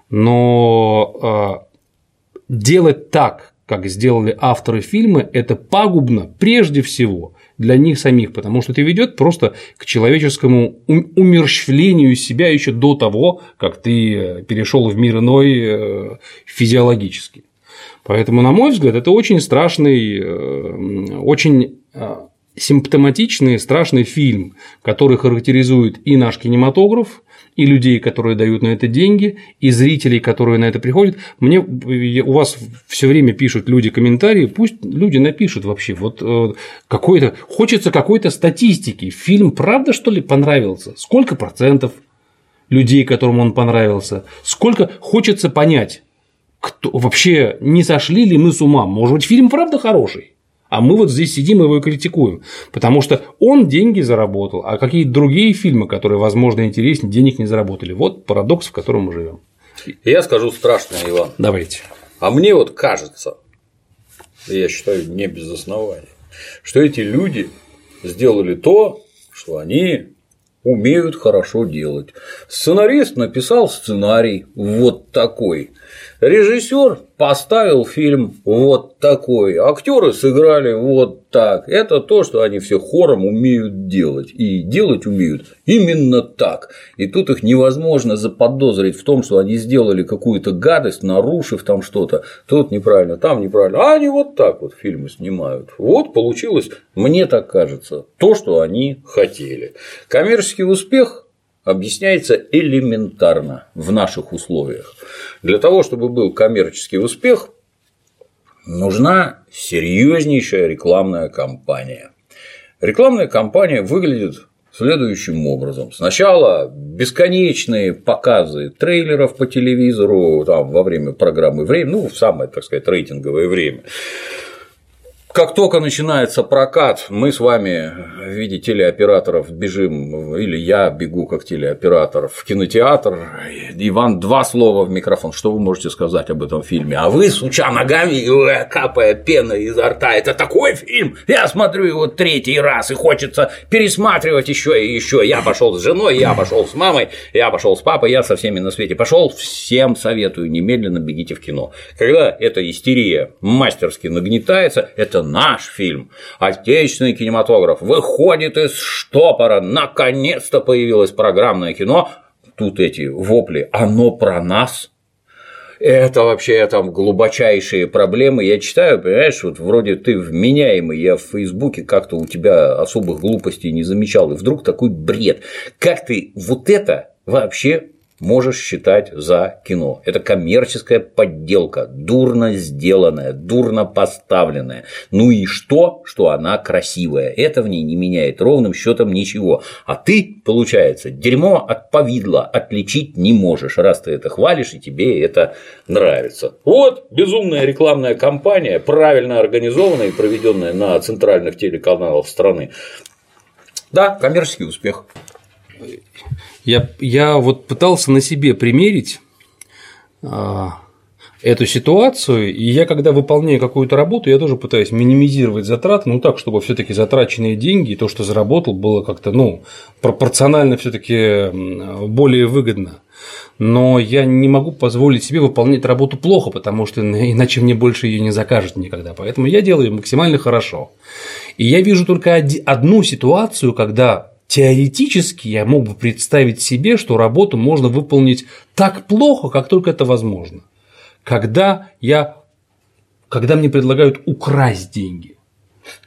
Но делать так, как сделали авторы фильма, это пагубно прежде всего для них самих, потому что это ведет просто к человеческому умерщвлению себя еще до того, как ты перешел в мир иной физиологически. Поэтому, на мой взгляд, это очень страшный, очень симптоматичный, страшный фильм, который характеризует и наш кинематограф, и людей, которые дают на это деньги, и зрителей, которые на это приходят. У вас все время пишут люди комментарии, пусть люди напишут вообще. Вот хочется какой-то статистики. Фильм правда, что ли, понравился? Сколько процентов людей, которым он понравился? Сколько хочется понять, вообще не сошли ли мы с ума? Может быть, фильм правда хороший? А мы вот здесь сидим и его критикуем, потому что он деньги заработал, а какие-то другие фильмы, которые, возможно, интереснее, денег не заработали. Вот парадокс, в котором мы живем. Я скажу страшное, Иван. Давайте. А мне вот кажется, я считаю, не без основания, что эти люди сделали то, что они умеют хорошо делать. Сценарист написал сценарий вот такой. Режиссер поставил фильм вот такой, актеры сыграли вот так. Это то, что они все хором умеют делать. И делать умеют именно так. И тут их невозможно заподозрить в том, что они сделали какую-то гадость, нарушив там что-то. Тут неправильно, там неправильно. А они вот так вот фильмы снимают. Вот получилось, мне так кажется, то, что они хотели. Коммерческий успех объясняется элементарно в наших условиях. Для того, чтобы был коммерческий успех, нужна серьезнейшая рекламная кампания. Рекламная кампания выглядит следующим образом. Сначала бесконечные показы трейлеров по телевизору там, во время программы «Время», в самое, так сказать, рейтинговое время. Как только начинается прокат, мы с вами в виде телеоператоров бежим, или я бегу как телеоператор в кинотеатр. Иван, 2 слова в микрофон. Что вы можете сказать об этом фильме? А вы, суча ногами, капая пена изо рта, это такой фильм! Я смотрю его 3-й раз, и хочется пересматривать еще и еще. Я пошел с женой, я пошел с мамой, я пошел с папой, я со всеми на свете пошел. Всем советую, немедленно бегите в кино. Когда эта истерия мастерски нагнетается, это наш фильм, отечественный кинематограф выходит из штопора, наконец-то появилось программное кино, тут эти вопли, оно про нас. Это вообще там глубочайшие проблемы. Я читаю, понимаешь, вот вроде ты вменяемый, я в Фейсбуке как-то у тебя особых глупостей не замечал, и вдруг такой бред. Как ты вот это вообще можешь считать за кино? Это коммерческая подделка, дурно сделанная, дурно поставленная. Ну и что она красивая? Это в ней не меняет ровным счетом ничего. А ты, получается, дерьмо от повидла отличить не можешь, раз ты это хвалишь и тебе это нравится. Вот безумная рекламная кампания, правильно организованная и проведенная на центральных телеканалах страны. Да, коммерческий успех. Я вот пытался на себе примерить эту ситуацию, и я, когда выполняю какую-то работу, я тоже пытаюсь минимизировать затраты, так, чтобы все-таки затраченные деньги и то, что заработал, было как-то, пропорционально все-таки более выгодно. Но я не могу позволить себе выполнять работу плохо, потому что иначе мне больше ее не закажут никогда. Поэтому я делаю ее максимально хорошо. И я вижу только одну ситуацию, когда теоретически я мог бы представить себе, что работу можно выполнить так плохо, как только это возможно. Когда мне предлагают украсть деньги.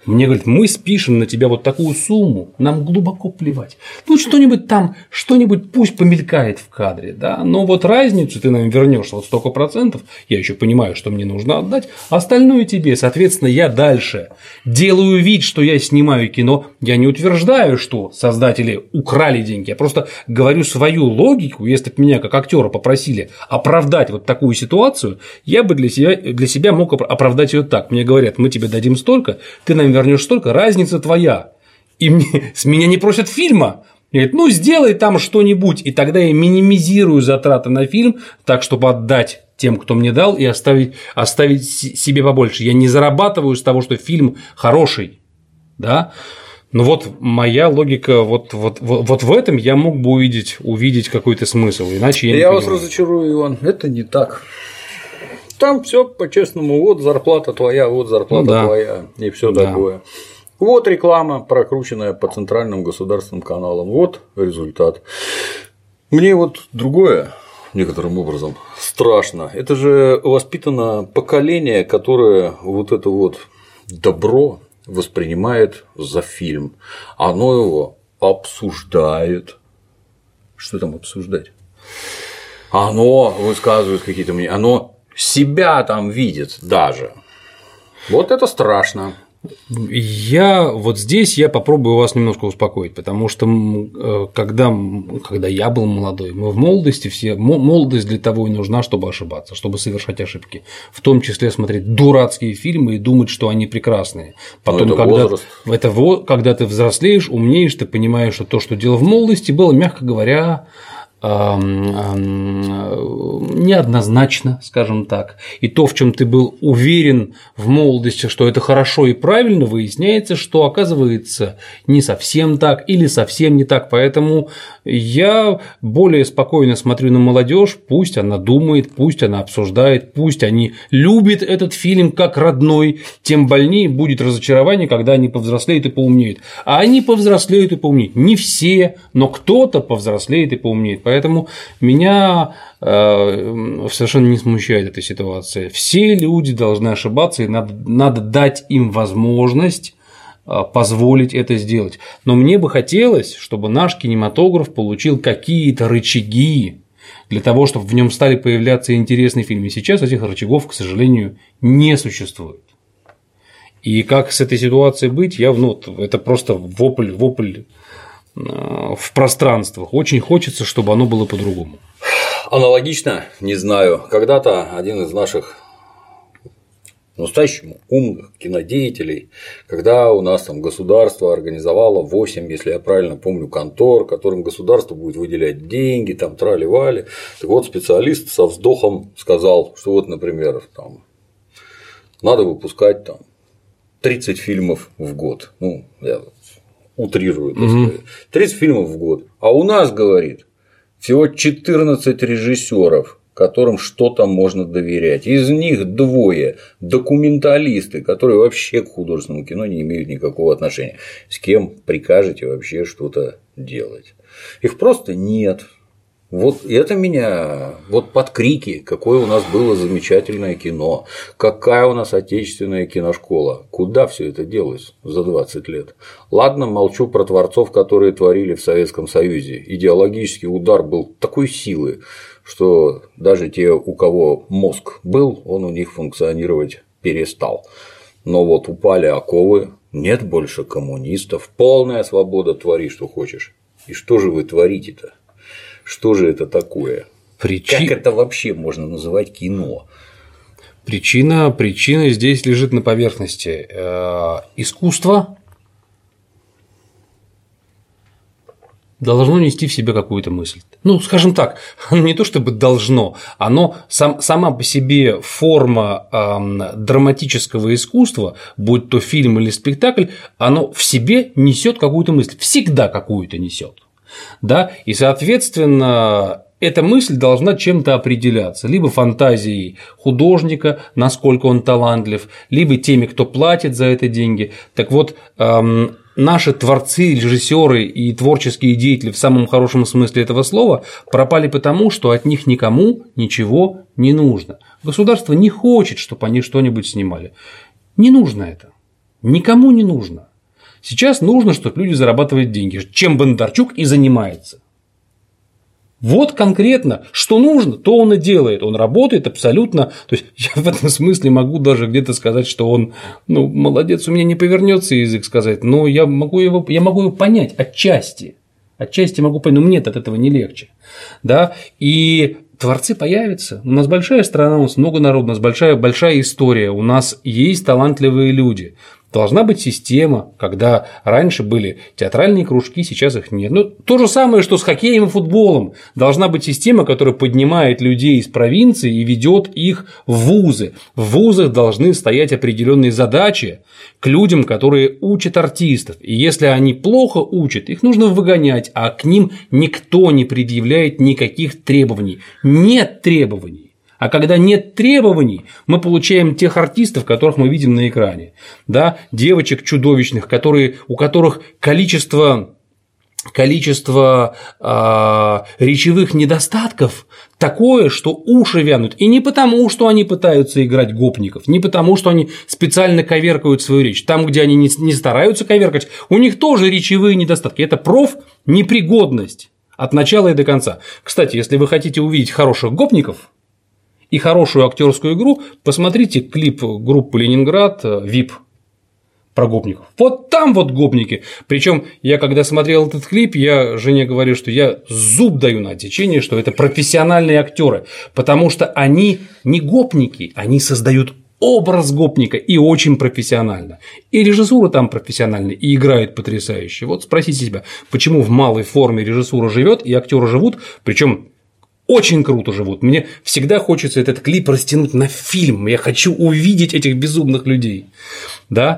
Мне говорят, мы спишем на тебя вот такую сумму, нам глубоко плевать. Ну, что-нибудь там, что-нибудь пусть помелькает в кадре, да, но вот разницу ты нам вернешь вот столько процентов, я еще понимаю, что мне нужно отдать, остальное тебе, соответственно, я дальше делаю вид, что я снимаю кино, я не утверждаю, что создатели украли деньги, я просто говорю свою логику, если бы меня как актера попросили оправдать вот такую ситуацию, я бы для себя мог оправдать ее так. Мне говорят, мы тебе дадим столько, ты нам вернешь столько, разница твоя. И с меня не просят фильма. Мне говорят, ну сделай там что-нибудь, и тогда я минимизирую затраты на фильм, так чтобы отдать тем, кто мне дал, и оставить себе побольше. Я не зарабатываю с того, что фильм хороший, да. Ну вот моя логика, вот в этом я мог бы увидеть какой-то смысл, иначе я не понимаю. Вас разочарую, Иван, это не так. Там все по-честному, вот зарплата твоя, вот зарплата твоя, и все такое. Вот реклама, прокрученная по центральным государственным каналам, вот результат. Мне вот другое некоторым образом страшно. Это же воспитано поколение, которое вот это вот добро воспринимает за фильм, оно его обсуждает. Что там обсуждать? Оно высказывает какие-то мнения, оно себя там видит даже. Вот это страшно. Вот здесь я попробую вас немножко успокоить, потому что когда я был молодой, мы в молодости все, молодость для того и нужна, чтобы ошибаться, чтобы совершать ошибки, в том числе смотреть дурацкие фильмы и думать, что они прекрасные. Потом, когда ты взрослеешь, умнеешь, ты понимаешь, что то, что делал в молодости, было, мягко говоря, неоднозначно, скажем так, и то, в чем ты был уверен в молодости, что это хорошо и правильно, выясняется, что оказывается не совсем так или совсем не так, поэтому я более спокойно смотрю на молодежь, пусть она думает, пусть она обсуждает, пусть они любят этот фильм как родной, тем больнее будет разочарование, когда они повзрослеют и поумнеют, а они повзрослеют и поумнеют, не все, но кто-то повзрослеет и поумнеет. Поэтому меня совершенно не смущает эта ситуация. Все люди должны ошибаться, и надо дать им возможность позволить это сделать. Но мне бы хотелось, чтобы наш кинематограф получил какие-то рычаги для того, чтобы в нем стали появляться интересные фильмы. Сейчас этих рычагов, к сожалению, не существует. И как с этой ситуацией быть, это просто вопль в пространствах. Очень хочется, чтобы оно было по-другому. Аналогично, не знаю, когда-то один из наших настоящих умных кинодеятелей, когда у нас там государство организовало 8, если я правильно помню, контор, которым государство будет выделять деньги, там трали-вали. Так вот, специалист со вздохом сказал, что вот, например, там, надо выпускать там 30 фильмов в год. Ну, я утрирую, так сказать. 30 фильмов в год. А у нас, говорит, всего 14 режиссеров, которым что-то можно доверять. Из них 2 документалисты, которые вообще к художественному кино не имеют никакого отношения. С кем прикажете вообще что-то делать? Их просто нет. Вот это меня под крики, какое у нас было замечательное кино, какая у нас отечественная киношкола, куда все это делось за 20 лет. Ладно, молчу про творцов, которые творили в Советском Союзе. Идеологический удар был такой силы, что даже те, у кого мозг был, он у них функционировать перестал. Но вот упали оковы, нет больше коммунистов, полная свобода, твори, что хочешь. И что же вы творите-то? Что же это такое? Как это вообще можно называть кино? Причина здесь лежит на поверхности. Искусство должно нести в себе какую-то мысль. Ну, скажем так, оно не то чтобы должно, оно сама по себе форма драматического искусства, будь то фильм или спектакль, оно в себе несет какую-то мысль, всегда какую-то несет. Да? И, соответственно, эта мысль должна чем-то определяться, либо фантазией художника, насколько он талантлив, либо теми, кто платит за это деньги. Так вот, наши творцы, режиссеры и творческие деятели в самом хорошем смысле этого слова пропали потому, что от них никому ничего не нужно. Государство не хочет, чтобы они что-нибудь снимали. Не нужно это. Никому не нужно. Сейчас нужно, чтобы люди зарабатывали деньги, чем Бондарчук и занимается. Вот конкретно, что нужно, то он и делает. Он работает абсолютно. То есть я в этом смысле могу даже где-то сказать, что он, молодец, у меня не повернется язык сказать, но я могу его понять отчасти. Отчасти могу понять, но мне-то от этого не легче. Да? И творцы появятся. У нас большая страна, у нас много народу, у нас большая история, у нас есть талантливые люди. Должна быть система, когда раньше были театральные кружки, сейчас их нет. То же самое, что с хоккеем и футболом. Должна быть система, которая поднимает людей из провинции и ведет их в вузы. В вузах должны стоять определенные задачи к людям, которые учат артистов. И если они плохо учат, их нужно выгонять, а к ним никто не предъявляет никаких требований. Нет требований. А когда нет требований, мы получаем тех артистов, которых мы видим на экране. Да? Девочек чудовищных, у которых количество речевых недостатков такое, что уши вянут. И не потому, что они пытаются играть гопников, не потому, что они специально коверкают свою речь. Там, где они не стараются коверкать, у них тоже речевые недостатки. Это профнепригодность от начала и до конца. Кстати, если вы хотите увидеть хороших гопников и хорошую актерскую игру, посмотрите клип группы «Ленинград» «VIP» про гопников. Вот там вот гопники. Причем я когда смотрел этот клип, я жене говорю, что я зуб даю на отсечение, что это профессиональные актеры, потому что они не гопники, они создают образ гопника и очень профессионально. И режиссура там профессиональная, и играет потрясающе. Вот спросите себя, почему в малой форме режиссура живет и актеры живут, причем очень круто живут. Мне всегда хочется этот клип растянуть на фильм. Я хочу увидеть этих безумных людей. Да?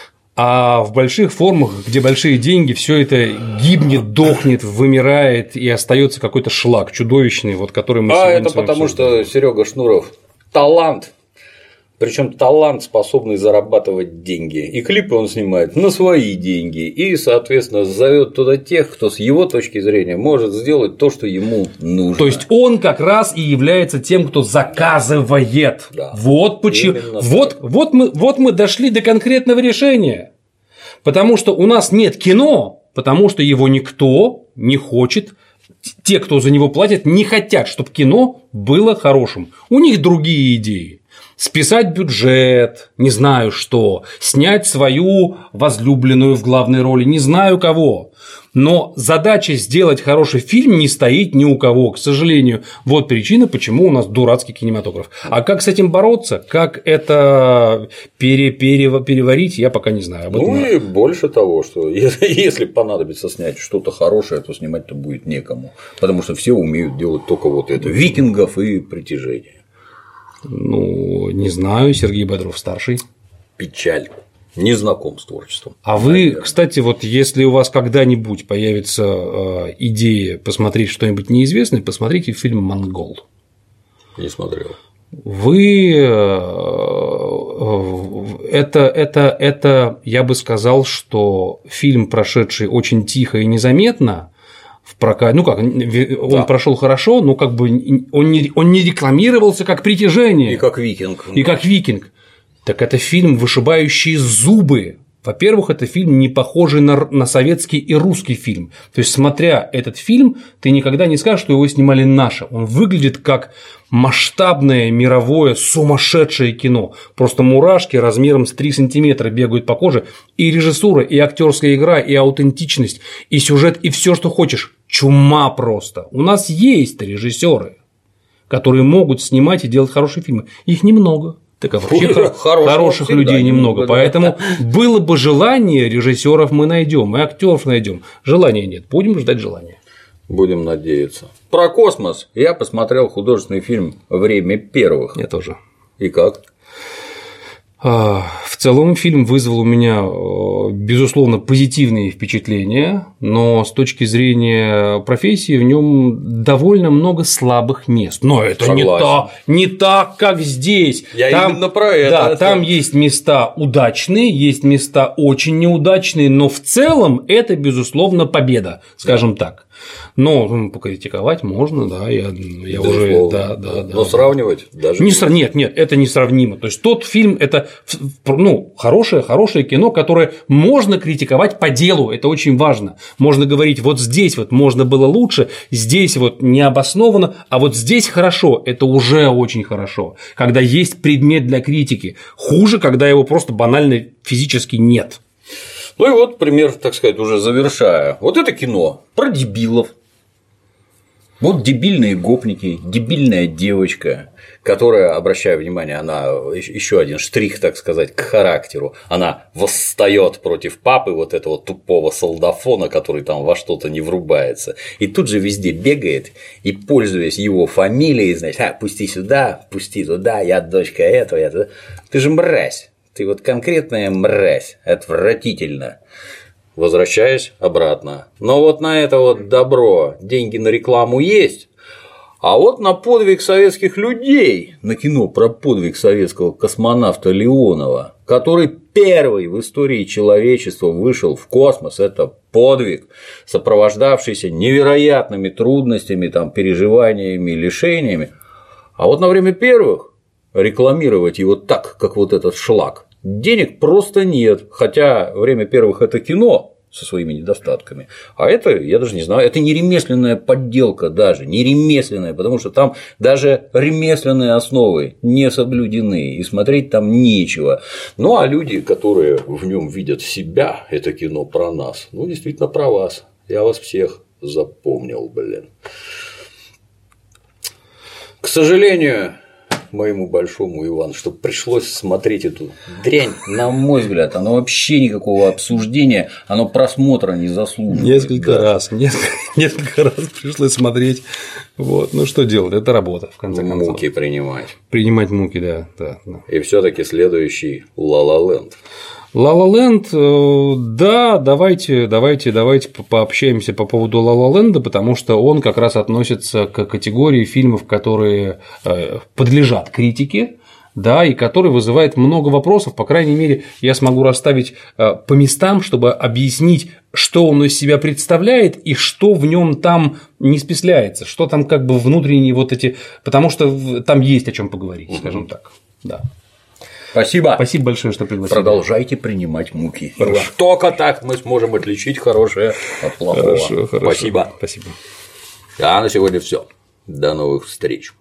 А в больших формах, где большие деньги, все это гибнет, дохнет, вымирает и остается какой-то шлак чудовищный, вот который мы сегодня. Это потому, что Серега Шнуров талант. Причем талант, способный зарабатывать деньги. И клипы он снимает на свои деньги. И, соответственно, зовет туда тех, кто с его точки зрения может сделать то, что ему нужно. То есть он как раз и является тем, кто заказывает. Да. Вот почему. Вот мы дошли до конкретного решения. Потому что у нас нет кино, потому что его никто не хочет. Те, кто за него платят, не хотят, чтобы кино было хорошим. У них другие идеи. Списать бюджет, не знаю что, снять свою возлюбленную в главной роли, не знаю кого. Но задача сделать хороший фильм не стоит ни у кого, к сожалению. Вот причина, почему у нас дурацкий кинематограф. А как с этим бороться, как это переварить, я пока не знаю. И больше того, что если понадобится снять что-то хорошее, то снимать-то будет некому. Потому что все умеют делать только вот это. Викингов и притяжение. Не знаю, Сергей Бодров-старший. Печаль. Не знаком с творчеством. А вы, кстати, вот если у вас когда-нибудь появится идея посмотреть что-нибудь неизвестное, посмотрите фильм «Монгол». Не смотрел. Это, я бы сказал, что фильм, прошедший очень тихо и незаметно, в прокате, он прошел хорошо, но как бы он не рекламировался как «Притяжение». И как «Викинг». Так это фильм, вышибающий зубы. Во-первых, это фильм, не похожий на советский и русский фильм. То есть, смотря этот фильм, ты никогда не скажешь, что его снимали наши. Он выглядит как масштабное мировое сумасшедшее кино. Просто мурашки размером с 3 сантиметра бегают по коже. И режиссура, и актерская игра, и аутентичность, и сюжет, и все, что хочешь. Чума просто. У нас есть режиссеры, которые могут снимать и делать хорошие фильмы. Их немного. Так вообще хороших людей немного. Поэтому было бы желание, режиссеров мы найдем, и актеров найдем. Желания нет. Будем ждать желания. Будем надеяться. Про космос я посмотрел художественный фильм «Время первых». Я тоже. И как? В целом фильм вызвал у меня безусловно, позитивные впечатления, но с точки зрения профессии в нем довольно много слабых мест. Но это не так, как здесь. Именно про это. Да, там есть места удачные, есть места очень неудачные, но в целом это, безусловно, победа, скажем так. Но покритиковать можно, да, я уже, да. Но сравнивать даже нет, это несравнимо. То есть тот фильм – это хорошее кино, которое можно критиковать по делу, это очень важно. Можно говорить, вот здесь вот можно было лучше, здесь вот необоснованно, а вот здесь хорошо, это уже очень хорошо, когда есть предмет для критики. Хуже, когда его просто банально физически нет. Ну и вот пример, так сказать, уже завершая. Вот это кино про дебилов. Вот дебильные гопники, дебильная девочка, которая, обращаю внимание, она еще один штрих, так сказать, к характеру. Она восстает против папы, вот этого тупого солдафона, который там во что-то не врубается. И тут же везде бегает и, пользуясь его фамилией, значит, пусти сюда, пусти туда, я дочка этого, я туда. Ты же мразь. Ты вот конкретная мразь, отвратительно. Возвращаюсь обратно. Но вот на это вот добро деньги на рекламу есть, а вот на подвиг советских людей, на кино про подвиг советского космонавта Леонова, который первый в истории человечества вышел в космос, это подвиг, сопровождавшийся невероятными трудностями, там, переживаниями, лишениями. А вот на время первых рекламировать его так, как вот этот шлак, денег просто нет, хотя время первых – это кино со своими недостатками, а это, я даже не знаю, это не ремесленная подделка даже, не ремесленная, потому что там даже ремесленные основы не соблюдены, и смотреть там нечего. Ну, а люди, которые в нем видят себя, это кино про нас, ну, действительно про вас, я вас всех запомнил, блин. К сожалению, моему большому Ивану, что пришлось смотреть эту дрянь, на мой взгляд, оно вообще никакого обсуждения, оно просмотра не заслуживает. Несколько раз пришлось смотреть. Вот. Ну что делать? Это работа, в конце концов. Муки принимать. Принимать муки, да. И все-таки следующий «Ла-Ла Ленд». «Ла-Ла Ленд», да, давайте пообщаемся по поводу «Ла-Ла Ленда», потому что он как раз относится к категории фильмов, которые подлежат критике, да, и который вызывает много вопросов, по крайней мере, я смогу расставить по местам, чтобы объяснить, что он из себя представляет и что в нем там не спесляется, что там как бы внутренние вот эти, потому что там есть о чем поговорить, скажем так, да. Спасибо. Спасибо большое, что пригласили. Продолжайте принимать муки. Только так мы сможем отличить хорошее от плохого. Хорошо. Спасибо. Спасибо. А на сегодня все. До новых встреч.